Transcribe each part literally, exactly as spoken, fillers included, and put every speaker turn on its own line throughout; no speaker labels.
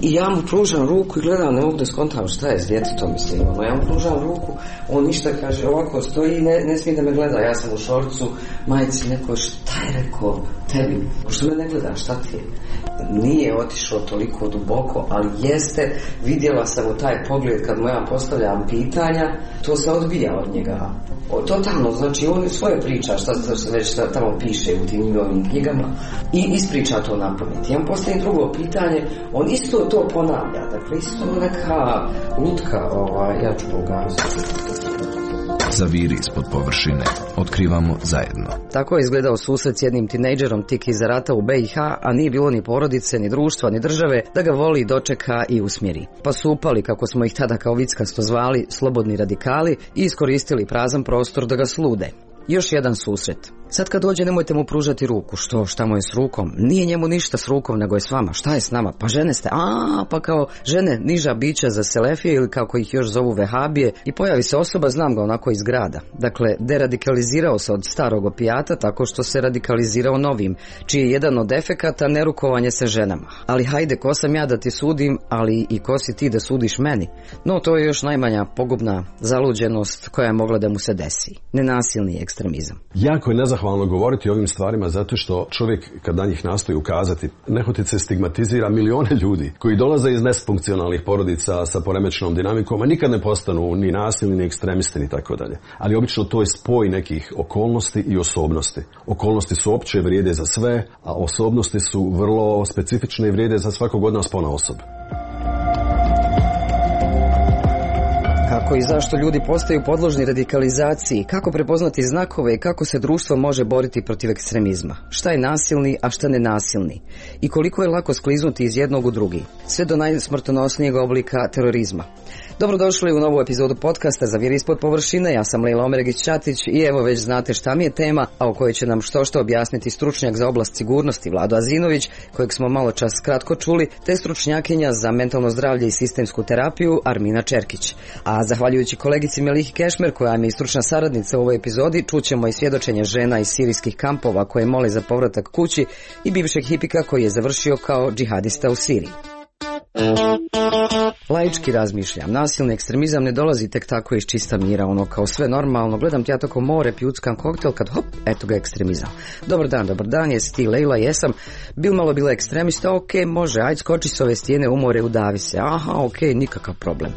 I ja mu pružam ruku i gledam, ne mogu da skontam šta je s djetetom, mislim, ono, ja mu pružam ruku, on ništa, kaže, ovako stoji, ne, ne smije da me gleda, ja sam u šorcu, majici, neko, šta je rekao tebi, što me ne gleda, šta ti je? Nije otišao toliko duboko, ali jeste, vidjela sam u taj pogled kad mu ja postavljam pitanja, to se odbija od njega. O, totalno, znači on svoje priča, šta se već tamo piše u tim njegovim knjigama i ispriča to na pamet. Ja mu postavim drugo pitanje, on isto to ponavlja, dakle isto neka lutka, ovaj, ja ću pogaziti.
Zaviri ispod površine. Otkrivamo zajedno.
Tako je izgledao susret s jednim tinejdžerom tik iza rata u be i ha, a nije bilo ni porodice, ni društva, ni države da ga voli, dočeka i usmjeri. Pa su upali, kako smo ih tada kao vickasto zvali, slobodni radikali i iskoristili prazan prostor da ga slude. Još jedan susret. Sad kad dođe nemojte mu pružati ruku. Što, šta mu je s rukom? Nije njemu ništa s rukom, nego je s vama. Šta je s nama? Pa žene ste. A, pa kao žene niža bića za selefije ili kako ih još zovu vehabije. I pojavi se osoba, znam ga onako iz grada. Dakle, deradikalizirao se od starog opijata tako što se radikalizirao novim, čiji je jedan od efekata nerukovanje sa ženama. Ali hajde, ko sam ja da ti sudim, ali i ko si ti da sudiš meni? No, to je još najmanja pogubna zaluđenost koja je mogla da mu se desi. Nenasilni ekstremizam.
Jako je nezahvalno govoriti o ovim stvarima zato što čovjek kad na njih nastoji ukazati nehotice stigmatizira milione ljudi koji dolaze iz nesfunkcionalnih porodica sa poremećenom dinamikom, a nikad ne postanu ni nasilni, ni ekstremisti, ni tako dalje. Ali obično to je spoj nekih okolnosti i osobnosti. Okolnosti su opće, vrijede za sve, a osobnosti su vrlo specifične i vrijede za svakog od nas ponaosob.
Kako i zašto ljudi postaju podložni radikalizaciji, kako prepoznati znakove i kako se društvo može boriti protiv ekstremizma. Šta je nasilni, a šta nenasilni? I koliko je lako skliznuti iz jednog u drugi, sve do najsmrtonosnijeg oblika terorizma. Dobrodošli u novu epizodu podcasta Zaviri ispod površine. Ja sam Lejla Omeregić-Ćatić i evo već znate šta mi je tema, a o kojoj će nam što što objasniti stručnjak za oblast sigurnosti Vlado Azinović, kojeg smo malo čas kratko čuli, te stručnjakinja za mentalno zdravlje i sistemsku terapiju Armina Čerkić. A zahvaljujući kolegici Melihi Kešmer, koja je mi stručna saradnica u ovoj epizodi, čućemo i svjedočenje žena iz sirijskih kampova koje mole za povratak kući i bivšeg hipika koji je završio kao džihadista u Siriji. Laički razmišljam, nasilni ekstremizam ne dolazi tek tako iz čista mira, ono kao sve normalno, gledam ti ja toko more, pjuckam koktel, kad hop, eto ga ekstremizam. Dobar dan, dobar dan, jesi ti Lejla, jesam, bil malo bila ekstremista, ok, može, ajde skoči s ove stijene, umore, udavi se, aha, ok, nikakav problem.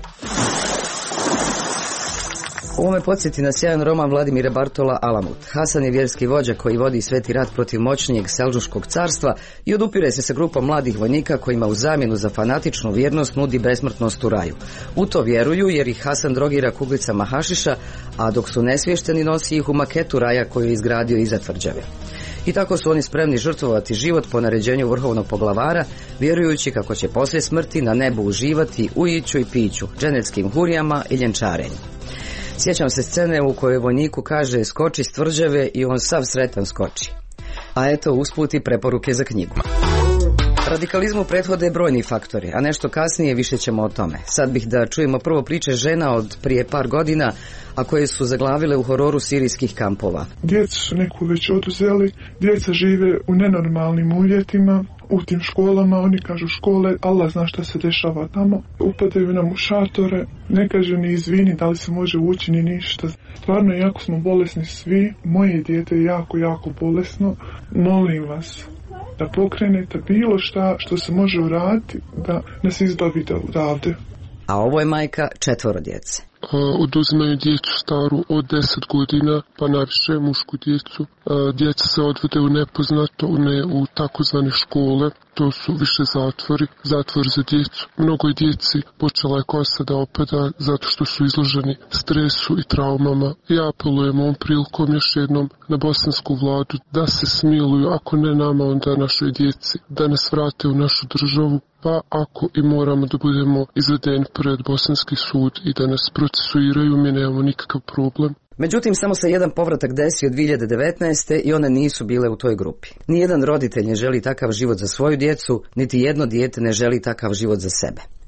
Ovo me podsjeti na sjajan roman Vladimira Bartola Alamut. Hasan je vjerski vođa koji vodi sveti rat protiv moćnijeg Selđuškog carstva i odupire se sa grupom mladih vojnika kojima u zamjenu za fanatičnu vjernost nudi besmrtnost u raju. U to vjeruju jer ih Hasan drogira kuglicama hašiša, a dok su nesvješteni nosi ih u maketu raja koju je izgradio iza tvrđave. I tako su oni spremni žrtvovati život po naređenju vrhovnog poglavara, vjerujući kako će poslije smrti na nebu uživati u iću i piću, dženeckim hurijama i ljenčarenju. Sjećam se scene u kojoj vojniku kaže skoči s tvrđave i on sav sretan skoči. A eto usput i preporuke za knjigu. Radikalizmu prethode brojni faktori, a nešto kasnije više ćemo o tome. Sad bih da čujemo prvo priče žena od prije par godina, a koje su zaglavile u hororu sirijskih kampova.
Djecu su neku već oduzeli, djeca žive u nenormalnim uvjetima, u tim školama, oni kažu škole, Allah zna šta se dešava tamo, upadaju nam u šatore, ne kaže ni izvini da li se može ući ni ništa. Stvarno, jako smo bolesni svi, moje dijete je jako, jako bolesno, molim vas da pokrenete bilo šta što se može uraditi da nas izbavite odavde.
A ovo je majka četvoro djece.
Oduzimaju djecu staru od deset godina, pa najviše mušku djecu. Djeca se odvode u nepoznato, ne u takozvane škole, to su više zatvori, zatvor za djecu. Mnogo je djeci počela je kosa da opada zato što su izloženi stresu i traumama. Ja apelujem ovom prilikom još jednom na bosansku vladu da se smiluju, ako ne nama, onda našoj djeci, da nas vrate u našu državu, pa ako i moramo da budemo izvedeni pred bosanski sud i da nas procesuiraju, mi nemamo nikakav problem.
Međutim, samo se jedan povratak desio dvije hiljade devetnaeste. i one nisu bile u toj grupi. Nijedan roditelj ne želi takav život za svoju djecu, niti jedno dijete ne želi takav život za sebe.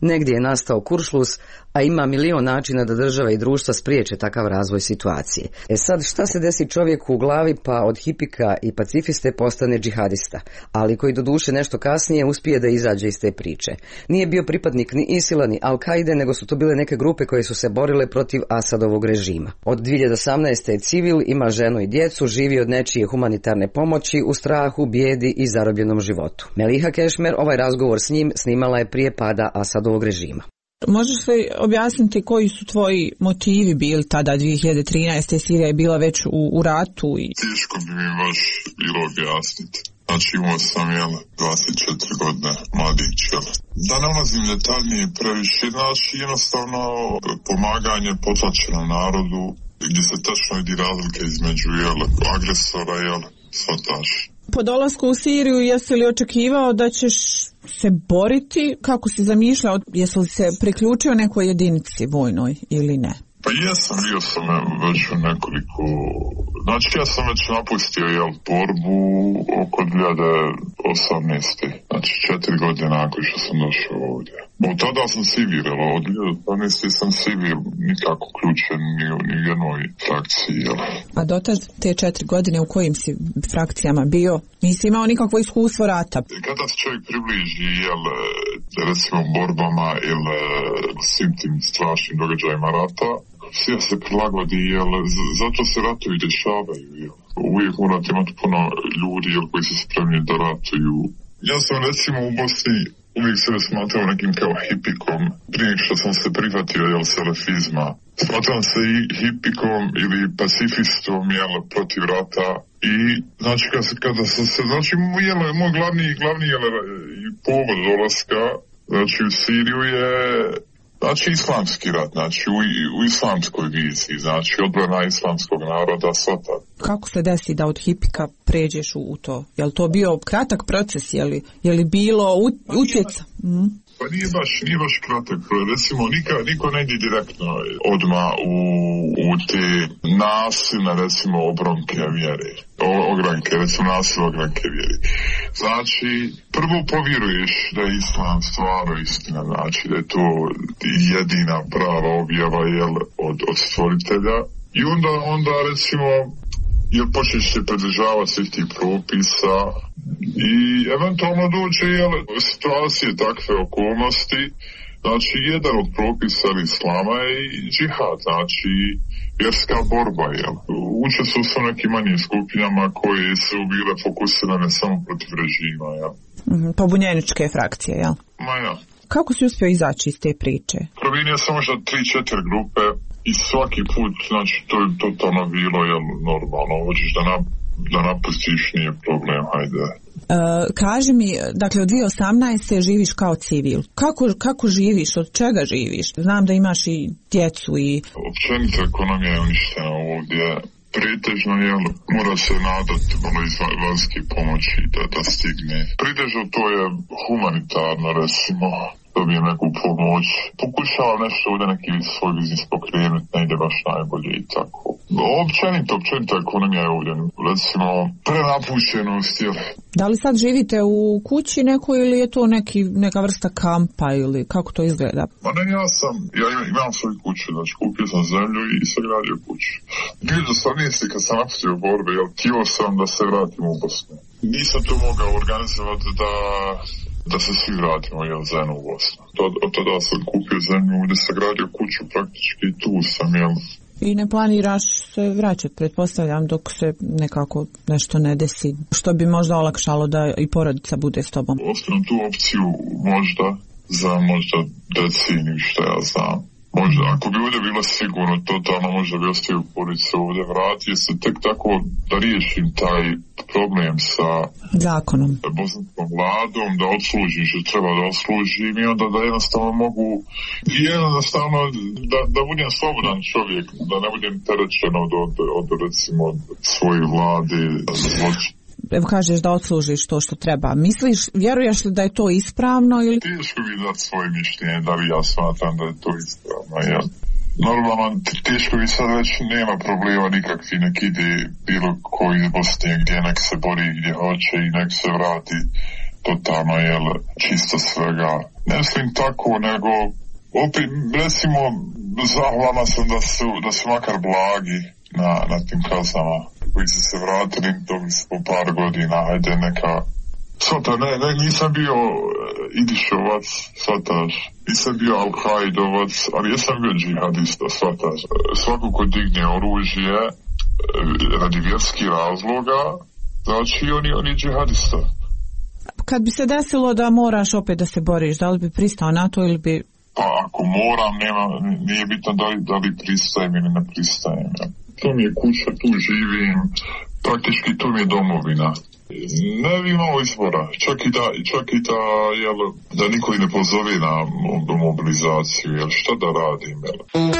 Negdje je nastao kuršlus, a ima milion načina da država i društva spriječe takav razvoj situacije. E sad, šta se desi čovjeku u glavi pa od hipika i pacifiste postane džihadista, ali koji doduše nešto kasnije uspije da izađe iz te priče. Nije bio pripadnik ni Isila ni Al-Kaide, nego su to bile neke grupe koje su se borile protiv Asadovog režima. Od dvije hiljade osamnaeste je civil, ima ženu i djecu, živi od nečije humanitarne pomoći u strahu, bijedi i zarobljenom životu. Meliha Kešmer ovaj razgovor s njim snimala je prije pada Asadovog režima.
Možeš li objasniti koji su tvoji motivi bili tada dvije hiljade trinaeste. Sirija je bila već u, u ratu? I...
Teško bi mi baš bilo objasniti. Znači imao sam jel, dvadeset četiri godine mladić. Jel. Da ne ulazim detaljnije previše, znači jednostavno pomaganje potlačenom narodu gdje se tačno vidi razlike između jel, agresora i svataša.
Po dolasku u Siriju jesi li očekivao da ćeš se boriti? Kako si zamišljao? Jesi li se priključio nekoj jedinici vojnoj ili ne?
Pa jesam, bio sam već u nekoliko... Znači ja sam već napustio jel, borbu oko dvije hiljade osamnaeste. Znači četiri godine nakon što sam došao ovdje. Od tada sam civil, jel, od dvije hiljade osamnaeste sam civil, nikako uključen ni u ni jednoj frakciji. Jel.
A dotad te četiri godine u kojim si frakcijama bio? Nisi imao nikakvo iskustvo rata?
Kada se čovjek približi, jel, recimo borbama ili svim tim strašnim događajima rata, sve se prilagodi, jel, zato se ratovi dešavaju, jel. Uvijek morate imati puno ljudi, jel, koji su spremni da ratuju. Ja sam recimo u Bosni uvijek sebe smatrao nekim kao hipikom, prije što sam se prihvatio, jel, selefizma. Smatram se i hipikom ili pacifistom, jel, protiv rata. I, znači, kada, se, kada sam se, znači, jel, moj glavni, glavni, jel, povod dolaska, znači, u Siriju je... Znači islamski rat, znači u, u islamskoj viziji, znači odbrana islamskog naroda, svata.
Kako se desi da od hipika pređeš u, u to? Je li to bio kratak proces, je li, je li bilo u, utjeca? Mm.
Pa nije baš, nije baš kratak, recimo nika, niko ne ide direktno odmah u, u te nasilne, recimo, obronke vjere. O, ogranke, recimo nasilne ogranke vjere. Znači, prvo povjeruješ da je islam stvarno istina, znači da je to jedina prava objava, jel, od, od stvoritelja. I onda, onda recimo, jer počneš se pridržavati svih tih propisa i eventualno dođe, jel, situacije takve okolnosti. Znači, jedan od propisa islama je i džihad, znači vjerska borba, jel. Učestvuju su nekim manjim skupinama koje su bile fokusirane samo protiv režima, jel.
Mm, pobunjeničke frakcije, jel?
Ma ja.
Kako si uspio izaći iz te priče?
Promijenio sam možda tri četiri grupe i svaki put, znači, to je totalno bilo, jel, normalno. Hoćeš da, nap, da napustiš, nije problem, hajde.
Uh, kaži mi, dakle od dvije hiljade osamnaeste živiš kao civil. Kako, kako živiš? Od čega živiš? Znam da imaš i djecu i...
Općenito ekonomija je uništena ovdje. Pretežno, jel, mora se nadati malo iz vanjske pomoći da, da stigne. Pretežno to je humanitarno, recimo, dobije neku pomoć. Pokušava nešto ovdje neki svoj biznis pokrenuti, ne ide baš najbolje i tako. Općenito, općenito ekonomija je ovdje, recimo, prenapušenost, jel.
Da li sad živite u kući nekoj ili je to neki, neka vrsta kampa ili kako to izgleda?
Ma ne, ja sam, ja imam svoju kuću, znači kupio sam zemlju i sagradio kuću. dvije hiljade osamnaeste kad sam napustio borbe, jel, htio sam da se vratim u Bosnu. Nisam to mogao organizovati da, da se svi vratimo, jel, zajedno u Bosnu. Od, od tada sam kupio zemlju gdje sagradio kuću, praktički tu sam, jel.
I ne planiraš se vraćati, pretpostavljam, dok se nekako nešto ne desi, što bi možda olakšalo da i porodica bude s tobom?
Ostavim tu opciju možda za možda deceniju, što ja znam. Možda, ako bi ovdje bilo sigurno, totalno možda bi ostavio porodicu ovdje, vratio se tek tako da riješim taj problem sa
zakonom,
bosanskom vladom, da odslužim što treba da odslužim i onda da jednostavno mogu i jednostavno da, da budem slobodan čovjek, da ne budem terećen od, od, od recimo svoje vlade zločina.
Evo kažeš da odslužiš to što treba. Misliš, vjeruješ li da je to ispravno ili...
Teško bi dati svoje mišljenje, da li ja smatram da je to ispravno, ja. Normalno, teško bi sad reći, nema problema nikakvi, nek ide bilo koji iz Bosne gdje nek se bori gdje hoće i nek se vrati totalno, jel, čisto svega. Ne mislim tako, nego opet, recimo, zahvalna sam da su, da su makar blagi na, na tim kaznama koji su se vratili, dobili su po par godina, hajde neka. Svata, ne, ne, nisam bio Idišovac, svataš, nisam bio Al-Kaidovac, ali jesam bio džihadista, svataš. Svako ko digne oružje radi vjerskih razloga, znači on je, on je džihadista.
Kad bi se desilo da moraš opet da se boriš, da li bi pristao na to ili bi...
Pa ako moram, nema, nije bitno da li, da li pristajem ili ne pristajem. To mi je kuća, tu živim, praktički to mi je domovina. Ne bi imao izbora, čak i da, čak i da, jel, da niko i ne pozove na mobilizaciju, jel, šta da radim, jel.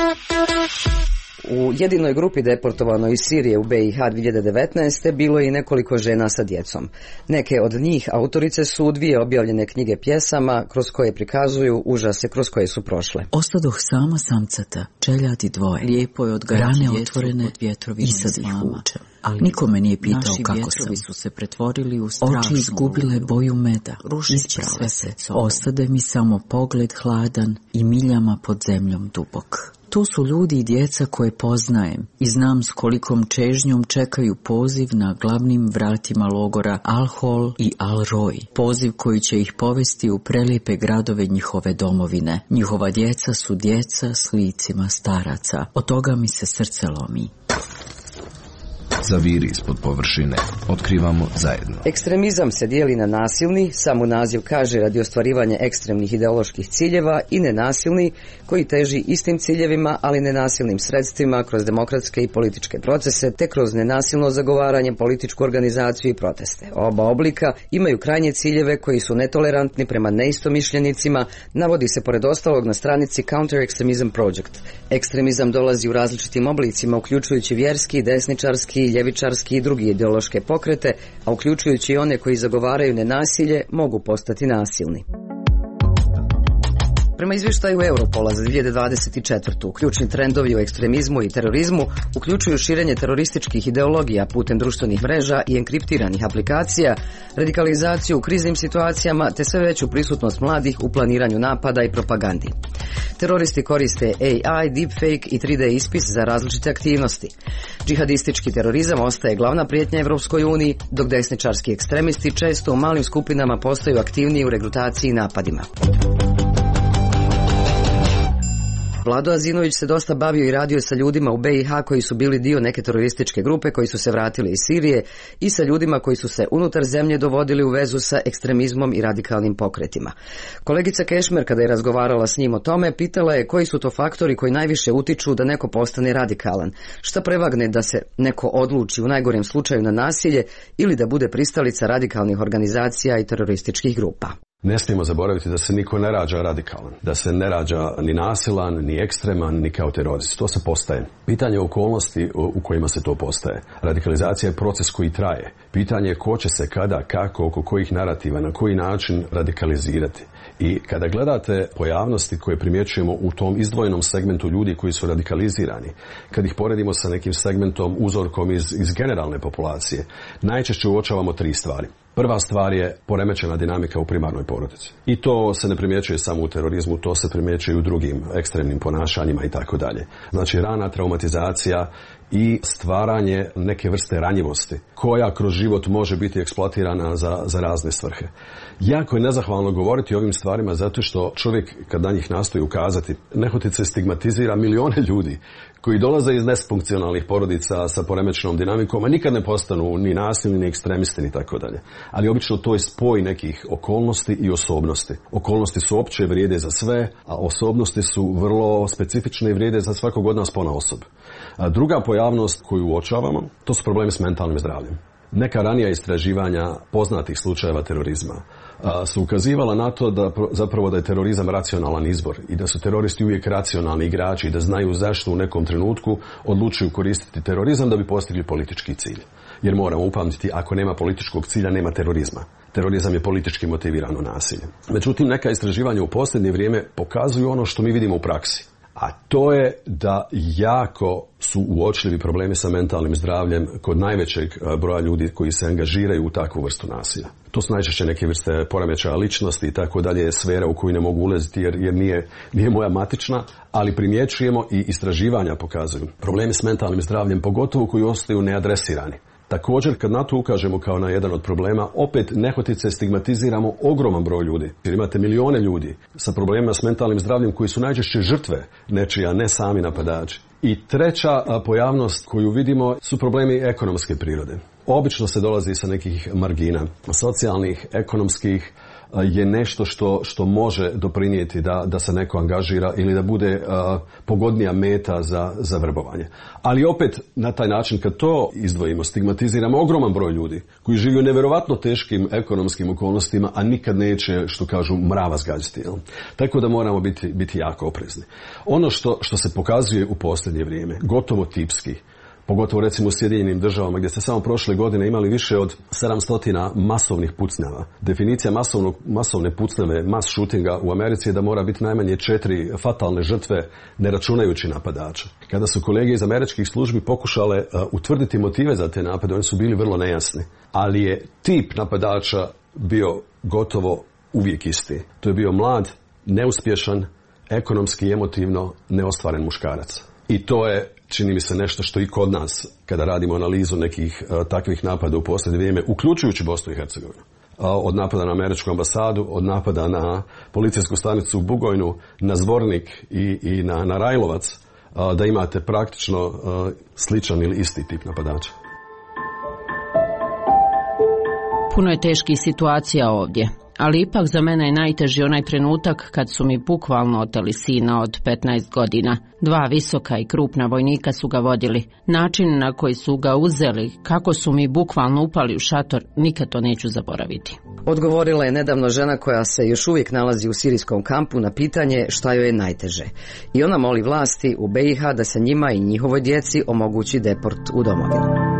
U jedinoj grupi deportovanoj iz Sirije u be i ha dvije tisuće devetnaeste. bilo je i nekoliko žena sa djecom. Neke od njih autorice su dvije objavljene knjige pjesama kroz koje prikazuju užase kroz koje su prošle.
Ostadoh sama samcata, čeljadi dvoje, lijepo je odgajati rane otvorene, i sad ih vuče. Ali nikome nije pitao kako sam. Su se pretvorili u oči izgubile boju meda, isprave se, ostade mi samo pogled hladan i miljama pod zemljom dubok. To su ljudi i djeca koje poznajem i znam s kolikom čežnjom čekaju poziv na glavnim vratima logora Al-Hol i Al-Roj. Poziv koji će ih povesti u prelijepe gradove njihove domovine. Njihova djeca su djeca s licima staraca. Od toga mi se srce lomi.
Zaviri ispod površine. Otkrivamo zajedno.
Ekstremizam se dijeli na nasilni, samo naziv kaže radi ostvarivanja ekstremnih ideoloških ciljeva, i nenasilni koji teži istim ciljevima, ali nenasilnim sredstvima kroz demokratske i političke procese, te kroz nenasilno zagovaranje, političku organizaciju i proteste. Oba oblika imaju krajnje ciljeve koji su netolerantni prema neistomišljenicima, navodi se pored ostalog na stranici Counter Extremism Project. Ekstremizam dolazi u različitim oblicima, uključujući vjerski, desničarski, ljevičarski i drugi ideološke pokrete, a uključujući i one koji zagovaraju nenasilje, mogu postati nasilni. Prema izvještaju Europola za dvije tisuće dvadeset četvrtu. ključni trendovi u ekstremizmu i terorizmu uključuju širenje terorističkih ideologija putem društvenih mreža i enkriptiranih aplikacija, radikalizaciju u kriznim situacijama te sve veću prisutnost mladih u planiranju napada i propagandi. Teroristi koriste A I, deepfake i tri D ispis za različite aktivnosti. Džihadistički terorizam ostaje glavna prijetnja Evropskoj uniji, dok desničarski ekstremisti često u malim skupinama postaju aktivniji u regrutaciji i napadima. Vlado Azinović se dosta bavio i radio sa ljudima u be i ha koji su bili dio neke terorističke grupe koji su se vratili iz Sirije i sa ljudima koji su se unutar zemlje dovodili u vezu sa ekstremizmom i radikalnim pokretima. Kolegica Kešmer, kada je razgovarala s njim o tome, pitala je koji su to faktori koji najviše utiču da neko postane radikalan. Šta prevagne da se neko odluči u najgorem slučaju na nasilje ili da bude pristalica radikalnih organizacija i terorističkih grupa.
Ne smijemo zaboraviti da se niko ne rađa radikalan, da se ne rađa ni nasilan, ni ekstreman, ni kao terorist. To se postaje. Pitanje je okolnosti u kojima se to postaje. Radikalizacija je proces koji traje. Pitanje je ko će se kada, kako, oko kojih narativa, na koji način radikalizirati. I kada gledate pojavnosti koje primjećujemo u tom izdvojenom segmentu ljudi koji su radikalizirani, kad ih poredimo sa nekim segmentom, uzorkom iz, iz generalne populacije, najčešće uočavamo tri stvari. Prva stvar je poremećena dinamika u primarnoj porodici. I to se ne primjećuje samo u terorizmu, to se primjećuje i u drugim ekstremnim ponašanjima i tako dalje. Znači rana traumatizacija i stvaranje neke vrste ranjivosti koja kroz život može biti eksploatirana za, za razne svrhe. Jako je nezahvalno govoriti o ovim stvarima zato što čovjek kad na njih nastoji ukazati nehotice stigmatizira milione ljudi koji dolaze iz nesfunkcionalnih porodica sa poremećenom dinamikom, a nikad ne postanu ni nasilni, ni ekstremisti, ni tako dalje. Ali obično to je spoj nekih okolnosti i osobnosti. Okolnosti su opće, vrijede za sve, a osobnosti su vrlo specifične i vrijede za svakog od nas ponaosob. A druga pojavnost koju uočavamo, to su problemi s mentalnim zdravljem. Neka ranija istraživanja poznatih slučajeva terorizma a, su ukazivala na to da zapravo da je terorizam racionalan izbor i da su teroristi uvijek racionalni igrači i da znaju zašto u nekom trenutku odlučuju koristiti terorizam da bi postigli politički cilj. Jer moramo upamtiti, ako nema političkog cilja, nema terorizma. Terorizam je politički motivirano nasilje. Međutim, neka istraživanja u posljednje vrijeme pokazuju ono što mi vidimo u praksi. a to je da jako su uočljivi problemi sa mentalnim zdravljem kod najvećeg broja ljudi koji se angažiraju u takvu vrstu nasilja. To su najčešće neke vrste poremećaja ličnosti i tako dalje, sfera u koju ne mogu ulaziti jer, jer nije, nije moja matična, ali primjećujemo i istraživanja pokazuju problemi s mentalnim zdravljem, pogotovo koji ostaju neadresirani. Također, kad na to ukažemo kao na jedan od problema, opet nehotice stigmatiziramo ogroman broj ljudi. Jer imate milijone ljudi sa problemima s mentalnim zdravljem koji su najčešće žrtve nečija, ne sami napadači. I treća pojavnost koju vidimo su problemi ekonomske prirode. Obično se dolazi sa nekih margina, socijalnih, ekonomskih, je nešto što, što može doprinijeti da, da se neko angažira ili da bude uh, pogodnija meta za, za vrbovanje. Ali opet na taj način kad to izdvojimo, stigmatiziramo ogroman broj ljudi koji žive u nevjerovatno teškim ekonomskim okolnostima, a nikad neće, što kažu, mrava zgađati. Jel? Tako da moramo biti, biti jako oprezni. Ono što, što se pokazuje u posljednje vrijeme, gotovo tipski, pogotovo recimo u Sjedinjenim državama gdje ste samo prošle godine imali više od sedamsto masovnih pucnjava. Definicija masovnog, masovne pucnjave, mass shootinga u Americi je da mora biti najmanje četiri fatalne žrtve ne računajući napadača. Kada su kolege iz američkih službi pokušale uh, utvrditi motive za te napade, oni su bili vrlo nejasni. Ali je tip napadača bio gotovo uvijek isti. To je bio mlad, neuspješan, ekonomski i emotivno neostvaren muškarac. I to je, čini mi se, nešto što i kod nas, kada radimo analizu nekih uh, takvih napada u posljednje vrijeme, uključujući Bosnu i Hercegovinu, uh, od napada na američku ambasadu, od napada na policijsku stanicu u Bugojnu, na Zvornik i, i na, na Rajlovac, uh, da imate praktično uh, sličan ili isti tip napadača.
Puno je teških situacija ovdje, ali ipak za mene je najteži onaj trenutak kad su mi bukvalno oteli sina od petnaest godina. Dva visoka i krupna vojnika su ga vodili. Način na koji su ga uzeli, kako su mi bukvalno upali u šator, nikad to neću zaboraviti.
Odgovorila je nedavno žena koja se još uvijek nalazi u sirijskom kampu na pitanje šta joj je najteže. I ona moli vlasti u B i H da se njima i njihovoj djeci omogući deport u domovinu.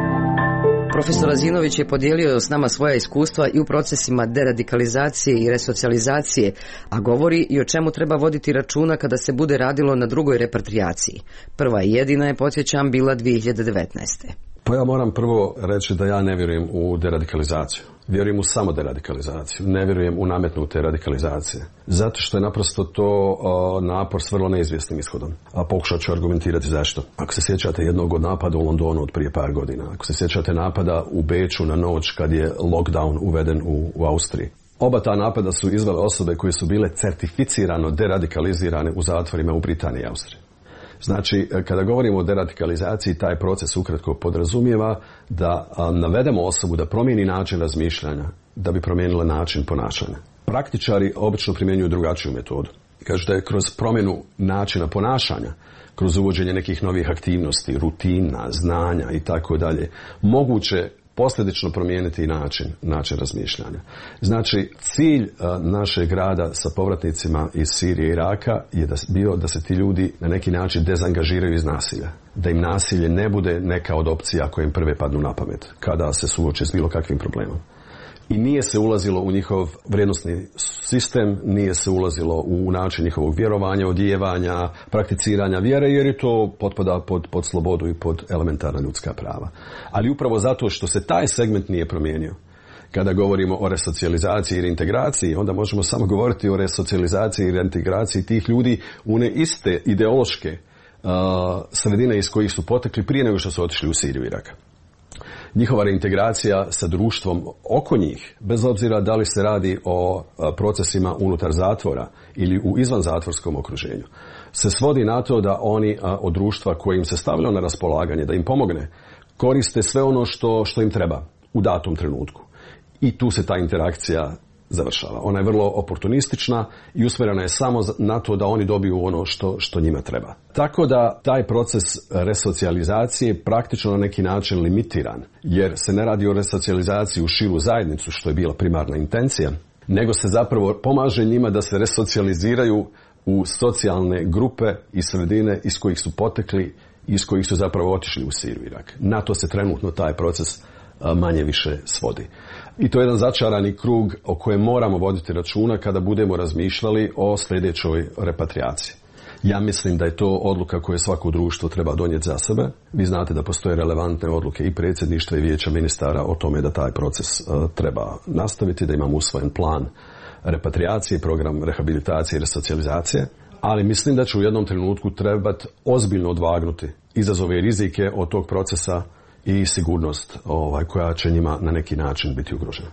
Profesor Azinović je podijelio s nama svoja iskustva i u procesima deradikalizacije i resocijalizacije, a govori i o čemu treba voditi računa kada se bude radilo na drugoj repatriaciji. Prva i jedina je, podsjećam, bila dvije hiljade devetnaeste.
Pa ja moram prvo reći da ja ne vjerujem u deradikalizaciju. Vjerujem u samo deradikalizaciju. Ne vjerujem u nametnute radikalizacije. Zato što je naprosto to uh, napor s vrlo neizvjesnim ishodom. A pokušat ću argumentirati zašto. Ako se sjećate jednog od napada u Londonu od prije par godina, ako se sjećate napada u Beču na noć kad je lockdown uveden u, u Austriji. Oba ta napada su izvele osobe koje su bile certificirano deradikalizirane u zatvorima u Britaniji i Austriji. Znači, kada govorimo o deradikalizaciji, taj proces ukratko podrazumijeva da a, navedemo osobu da promijeni način razmišljanja, da bi promijenila način ponašanja. Praktičari obično primjenjuju drugačiju metodu. Kažu da je kroz promjenu načina ponašanja, kroz uvođenje nekih novih aktivnosti, rutina, znanja i tako dalje, moguće posljedično promijeniti način, način razmišljanja. Znači, cilj uh, našeg rada sa povratnicima iz Sirije i Iraka je da, bio da se ti ljudi na neki način dezangažiraju iz nasilja. Da im nasilje ne bude neka od opcija koje im prve padnu na pamet kada se suoče s bilo kakvim problemom. I nije se ulazilo u njihov vrijednosni sistem, nije se ulazilo u način njihovog vjerovanja, odijevanja, prakticiranja vjere, jer je to potpada pod, pod slobodu i pod elementarna ljudska prava. Ali upravo zato što se taj segment nije promijenio, kada govorimo o resocijalizaciji i reintegraciji, onda možemo samo govoriti o resocijalizaciji i reintegraciji tih ljudi u one iste ideološke uh, sredine iz kojih su potekli prije nego što su otišli u Siriju i Irak. Njihova reintegracija sa društvom oko njih, bez obzira da li se radi o procesima unutar zatvora ili u izvanzatvorskom okruženju, se svodi na to da oni od društva koje im se stavilo na raspolaganje, da im pomogne, koriste sve ono što, što im treba u datom trenutku. I tu se ta interakcija završava. Ona je vrlo oportunistična i usmjerena je samo na to da oni dobiju ono što, što njima treba. Tako da taj proces resocijalizacije praktično na neki način limitiran, jer se ne radi o resocijalizaciji u širu zajednicu, što je bila primarna intencija, nego se zapravo pomaže njima da se resocijaliziraju u socijalne grupe i sredine iz kojih su potekli i iz kojih su zapravo otišli u Siriju i Irak. Na to se trenutno taj proces manje više svodi. I to je jedan začarani krug o kojem moramo voditi računa kada budemo razmišljali o sljedećoj repatriaciji. Ja mislim da je to odluka koju svako društvo treba donijeti za sebe. Vi znate da postoje relevantne odluke i predsjedništva i vijeća ministara o tome da taj proces uh, treba nastaviti, da imamo usvojen plan repatriacije, program rehabilitacije i resocijalizacije, ali mislim da će u jednom trenutku trebati ozbiljno odvagnuti izazove i rizike od tog procesa i sigurnost ovaj, koja će njima na neki način biti ugrožena.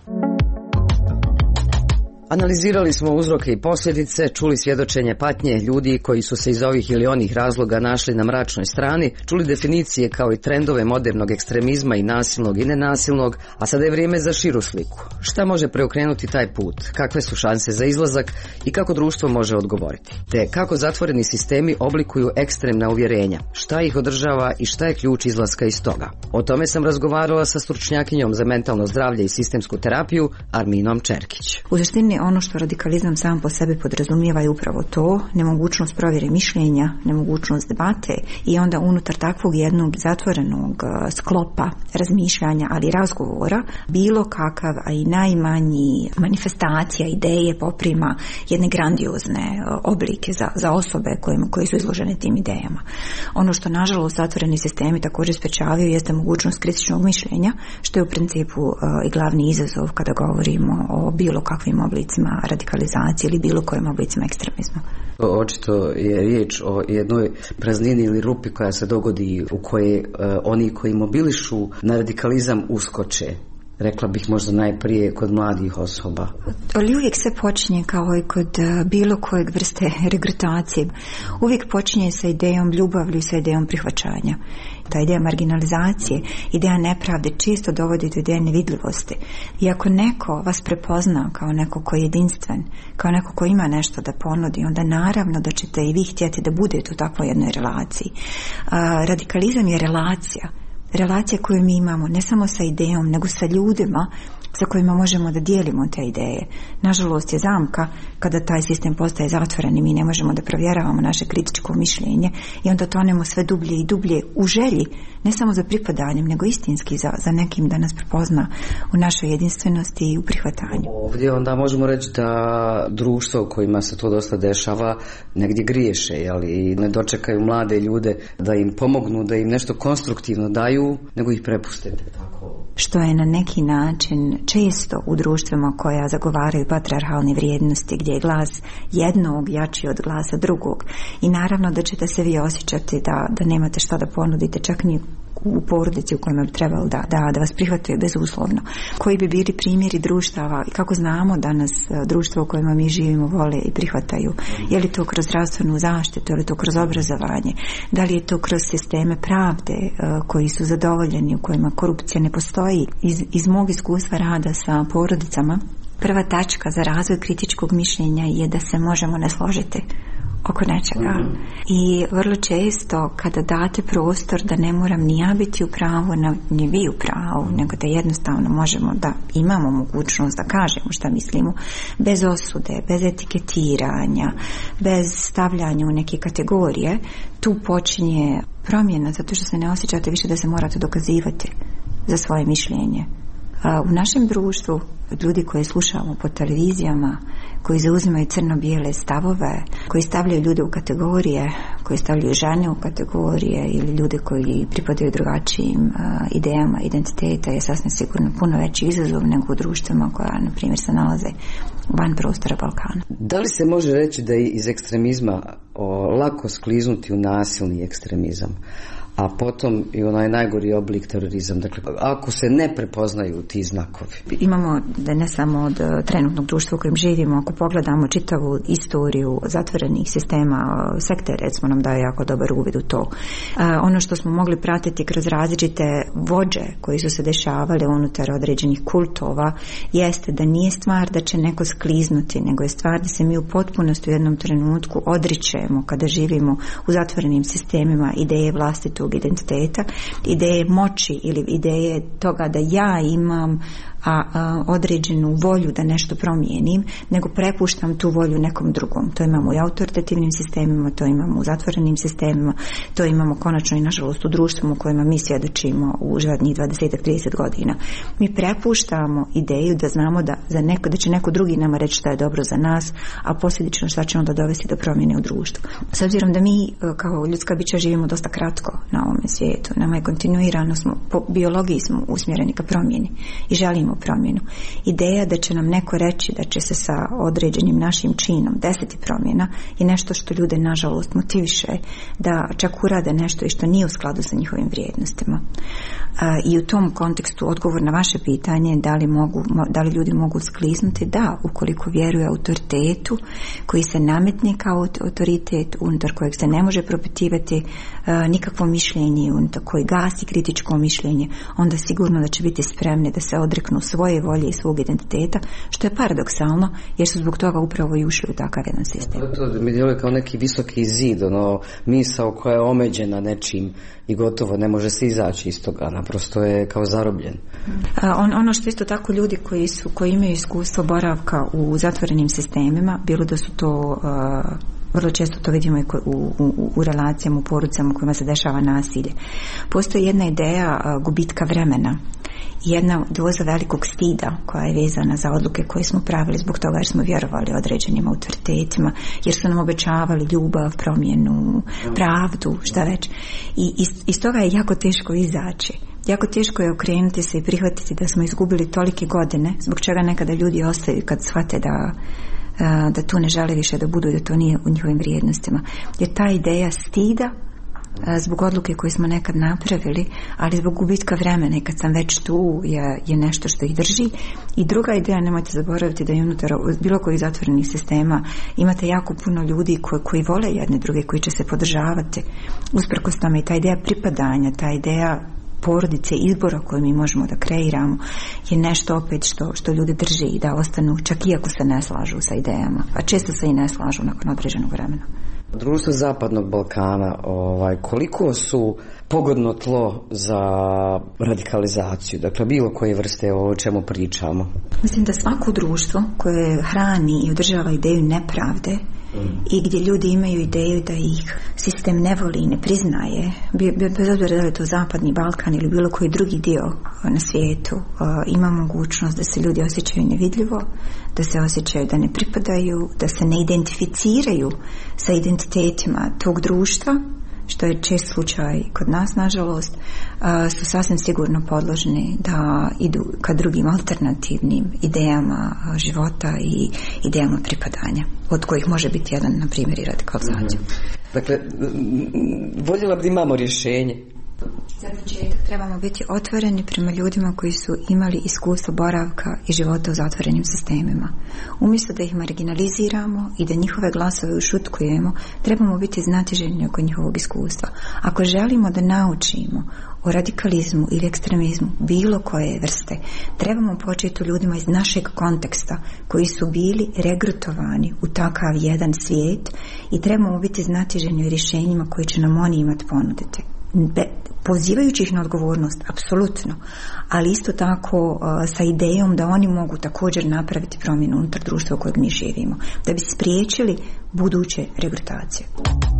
Analizirali smo uzroke i posljedice, čuli svjedočenje patnje ljudi koji su se iz ovih ili onih razloga našli na mračnoj strani, čuli definicije kao i trendove modernog ekstremizma i nasilnog i nenasilnog, a sada je vrijeme za širu sliku. Šta može preokrenuti taj put? Kakve su šanse za izlazak i kako društvo može odgovoriti? Te kako zatvoreni sistemi oblikuju ekstremna uvjerenja? Šta ih održava i šta je ključ izlaska iz toga? O tome sam razgovarala sa stručnjakinjom za mentalno zdravlje i sistemsku terapiju Arminom Čerkić.
U suštini ono što radikalizam sam po sebi podrazumijeva je upravo to, nemogućnost provjere mišljenja, nemogućnost debate i onda unutar takvog jednog zatvorenog sklopa razmišljanja, ali i razgovora, bilo kakav, a i najmanji manifestacija, ideje poprima jedne grandiozne oblike za, za osobe kojima, koji su izložene tim idejama. Ono što nažalost zatvoreni sistemi također sprečavaju jeste mogućnost kritičnog mišljenja, što je u principu uh, i glavni izazov kada govorimo o bilo kakvim oblicima radikalizacije ili bilo kojim oblicima ekstremizma.
Očito je riječ o jednoj praznini ili rupi koja se dogodi u kojoj uh, oni koji mobilišu na radikalizam uskoče. Rekla bih možda najprije kod mladih osoba.
Ali uvijek se počinje kao i kod bilo kojeg vrste regrutacije. Uvijek počinje sa idejom ljubavlju i sa idejom prihvaćanja. Ta ideja marginalizacije, ideja nepravde često dovodi do ideje nevidljivosti. I ako neko vas prepozna kao neko koji je jedinstven, kao neko koji ima nešto da ponudi, onda naravno da ćete i vi htjeti da budete u takvoj jednoj relaciji. A, radikalizam je relacija. Relacija koju mi imamo ne samo sa idejom, nego sa ljudima sa kojima možemo da dijelimo te ideje. Nažalost je zamka kada taj sistem postaje zatvoren i mi ne možemo da provjeravamo naše kritičko mišljenje i onda tonemo sve dublje i dublje u želji, ne samo za pripadanjem, nego istinski za, za nekim da nas prepozna u našoj jedinstvenosti i u prihvatanju.
Ovdje onda možemo reći da društvo u kojima se to dosta dešava negdje griješe, jeli, i ne dočekaju mlade ljude da im pomognu, da im nešto konstruktivno daju, nego ih prepustite tako.
Što je na neki način često u društvima koja zagovaraju patrijarhalne vrijednosti, gdje je glas jednog jači od glasa drugog. I naravno da ćete se vi osjećati da, da nemate šta da ponudite, čak ni u porodici u kojima bi trebalo da, da, da vas prihvataju bezuslovno. Koji bi bili primjeri društava i kako znamo danas društva u kojima mi živimo vole i prihvataju? Je li to kroz zdravstvenu zaštitu, je li to kroz obrazovanje? Da li je to kroz sisteme pravde uh, koji su zadovoljeni, u kojima korupcija ne postoji? Iz, iz mog iskustva rada sa porodicama, prva tačka za razvoj kritičkog mišljenja je da se možemo ne složiti oko nečega. Mm-hmm. I vrlo često kada date prostor da ne moram ni ja biti u pravu, ni vi u pravu, nego da jednostavno možemo da imamo mogućnost da kažemo šta mislimo, bez osude, bez etiketiranja, bez stavljanja u neke kategorije, tu počinje promjena, zato što se ne osjećate više da se morate dokazivati za svoje mišljenje. U našem društvu, ljudi koje slušamo po televizijama, koji zauzimaju crno-bijele stavove, koji stavljaju ljude u kategorije, koji stavljaju žene u kategorije ili ljude koji pripadaju drugačijim uh, idejama identiteta, je sasvim sigurno puno veći izazov nego u društvima koja, na primjer, se nalaze van prostora Balkana.
Da li se može reći da je iz ekstremizma o, lako skliznuti u nasilni ekstremizam, a potom i onaj najgori oblik terorizam, dakle, ako se ne prepoznaju ti znakovi?
Imamo da ne samo od trenutnog društva u kojem živimo, ako pogledamo čitavu istoriju zatvorenih sistema, sekte recimo nam daje jako dobar uvid u to. Ono što smo mogli pratiti kroz različite vođe koji su se dešavale unutar određenih kultova jeste da nije stvar da će neko skliznuti, nego je stvar da se mi u potpunosti u jednom trenutku odričemo kada živimo u zatvorenim sistemima ideje vlastitog identiteta, ideje moći ili ideje toga da ja imam a, a određenu volju da nešto promijenim, nego prepuštam tu volju nekom drugom. To imamo i autoritativnim sistemima, to imamo u zatvorenim sistemima, to imamo konačno i nažalost u društvu u kojima mi svjedočimo u zadnjih dvadeset do trideset godina. Mi prepuštamo ideju da znamo da, za neko, da će neko drugi nama reći šta je dobro za nas, a posljedično šta će onda dovesti do promjene u društvu. S obzirom da mi kao ljudska bića živimo dosta kratko na ovome svijetu, nama je kontinuirano, smo, po biologiji smo usmjereni ka promjeni i želimo promjenu. Ideja da će nam neko reći da će se sa određenim našim činom desiti promjena je nešto što ljude nažalost motiviše da čak urade nešto i što nije u skladu sa njihovim vrijednostima. I u tom kontekstu odgovor na vaše pitanje da li, mogu, da li ljudi mogu skliznuti, da, ukoliko vjeruje autoritetu koji se nametne kao autoritet, unutar kojeg se ne može propitivati nikakvo mišljenje, unutar koji gasi kritičko mišljenje, onda sigurno da će biti spremni da se odreknu svoje volje i svog identiteta, što je paradoksalno, jer su zbog toga upravo i ušli u takav jedan sistem.
To mi djeluje kao neki visoki zid, ono, misao koja je omeđena nečim i gotovo ne može se izaći iz toga, naprosto je kao zarobljen.
On, ono što isto tako ljudi koji su, koji imaju iskustvo boravka u zatvorenim sistemima, bilo da su to uh, vrlo često to vidimo i u, u, u relacijama, u porodicama u kojima se dešava nasilje. Postoji jedna ideja uh, gubitka vremena, jedna doza velikog stida koja je vezana za odluke koje smo pravili zbog toga jer smo vjerovali određenim autoritetima, jer su nam obećavali ljubav, promjenu, pravdu, šta već. I iz, iz toga je jako teško izaći. Jako teško je okrenuti se i prihvatiti da smo izgubili tolike godine, zbog čega nekada ljudi ostaju kad shvate da da tu ne žele više da budu, da to nije u njihovim vrijednostima. Jer ta ideja stida zbog odluke koje smo nekad napravili, ali zbog gubitka vremena i kad sam već tu je, je nešto što ih drži. I druga ideja, nemojte zaboraviti da je unutar bilo kojih zatvorenih sistema imate jako puno ljudi koji, koji vole jedne druge, koji će se podržavati usprkos tome. I ta ideja pripadanja, ta ideja porodice, izbora koje mi možemo da kreiramo je nešto opet što, što ljudi drži i da ostanu čak iako se ne slažu sa idejama, a često se i ne slažu nakon određenog vremena.
Društvo Zapadnog Balkana, ovaj, koliko su pogodno tlo za radikalizaciju, dakle bilo koje vrste o čemu pričamo?
Mislim da svako društvo koje hrani i održava ideju nepravde mm. i gdje ljudi imaju ideju da ih sistem ne voli i ne priznaje, bez obzira da li je to Zapadni Balkan ili bilo koji drugi dio na svijetu, ima mogućnost da se ljudi osjećaju nevidljivo, da se osjećaju da ne pripadaju, da se ne identificiraju sa identitetima tog društva, što je čest slučaj kod nas, nažalost, su sasvim sigurno podložni da idu ka drugim alternativnim idejama života i idejama pripadanja, od kojih može biti jedan, na primjer, i radikalizacija.
Dakle, voljela bi da imamo rješenje.
Za početak trebamo biti otvoreni prema ljudima koji su imali iskustvo boravka i života u zatvorenim sistemima. Umjesto da ih marginaliziramo i da njihove glasove ušutkujemo, trebamo biti znatiželjni oko njihovog iskustva. Ako želimo da naučimo o radikalizmu ili ekstremizmu bilo koje vrste, trebamo početi u ljudima iz našeg konteksta koji su bili regrutovani u takav jedan svijet i trebamo biti znatiželjni o rješenjima koje će nam oni imati ponuditi. Be, pozivajući ih na odgovornost, apsolutno, ali isto tako uh, sa idejom da oni mogu također napraviti promjenu unutar društva u kojeg mi živimo, da bi spriječili buduće regrutacije.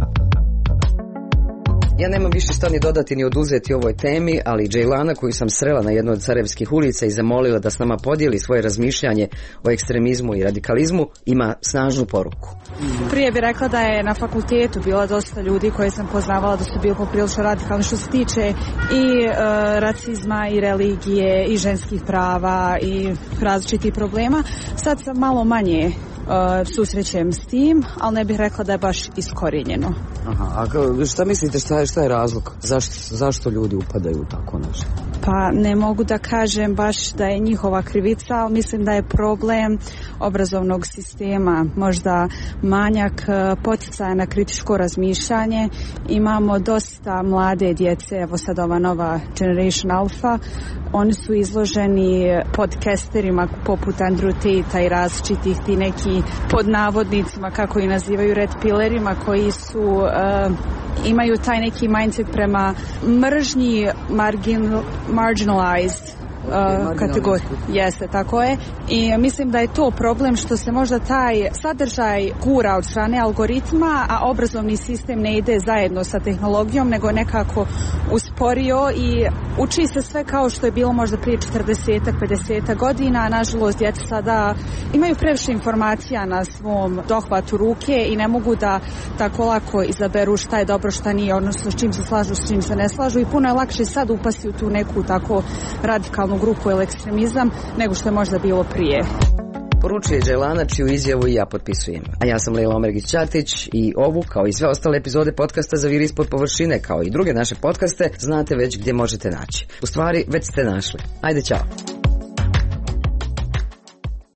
Ja nemam više šta ni dodati ni oduzeti ovoj temi, ali Džejlana koju sam srela na jednoj od Sarajevskih ulica i zamolila da s nama podijeli svoje razmišljanje o ekstremizmu i radikalizmu, ima snažnu poruku.
Prije bih rekla da je na fakultetu bilo dosta ljudi koje sam poznavala da su bili poprilično radikalni što se tiče i e, rasizma i religije i ženskih prava i različitih problema. Sad sam malo manje Uh, susrećem s tim, ali ne bih rekla da je baš iskorijenjeno.
Aha, a šta mislite, šta je, šta je razlog? Zašto, zašto ljudi upadaju u tako nešto?
Pa ne mogu da kažem baš da je njihova krivica, ali mislim da je problem obrazovnog sistema, možda manjak poticaja na kritičko razmišljanje. Imamo dosta mlade djece, evo sad ova nova Generation Alpha, oni su izloženi podcasterima poput Andrew Tate i različitih ti neki pod navodnicima, kako i nazivaju, red pillerima, koji su uh, imaju taj neki mindset prema mržnji margin, marginalized uh, kategorija. Jeste, tako je. I mislim da je to problem što se možda taj sadržaj gura od strane algoritma, a obrazovni sistem ne ide zajedno sa tehnologijom, nego nekako usporio i uči se sve kao što je bilo možda prije četrdeset pedeset godina, a nažalost djeca sada imaju previše informacija na svom dohvatu ruke i ne mogu da tako lako izaberu šta je dobro, šta nije, odnosno s čim se slažu, s čim se ne slažu i puno je lakše sad upasti u tu neku tako radikalnu grupu ili ekstremizam nego što je možda bilo prije.
Poručuje Dželana, čiju izjavu i ja potpisujem. A ja sam Lejla Omergić-Ćatić i ovu, kao i sve ostale epizode podcasta Zaviri ispod površine, kao i druge naše podcaste, znate već gdje možete naći. U stvari, već ste našli. Ajde, čao!